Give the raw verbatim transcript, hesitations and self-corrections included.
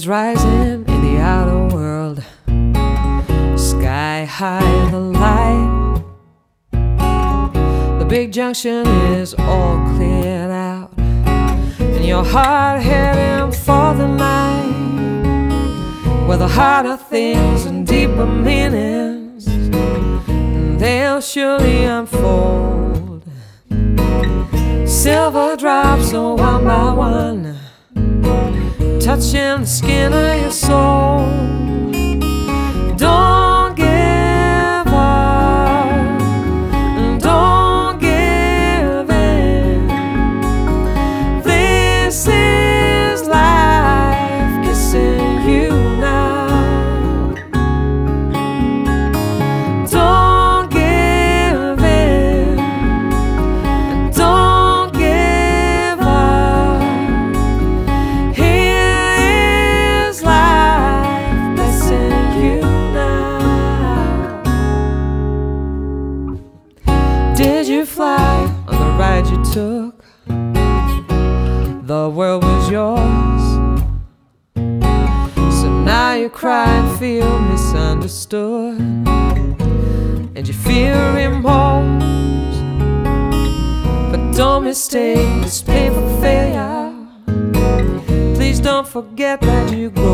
is rising in the outer world. Sky high the light. The big junction is all cleared out, and your heart heading for the night, where the harder things and deeper meanings, and they'll surely unfold. Silver drops are one by one, touching the skin of your soul. Don't give up, don't give in. This is life kissing you now. Don't give in, don't give up. Here is life blessing you now. Did you fly on the ride you took? The world was yours. So now you cry and feel misunderstood, and you feel remorse. But don't mistake this pain for failure. Please don't forget that you go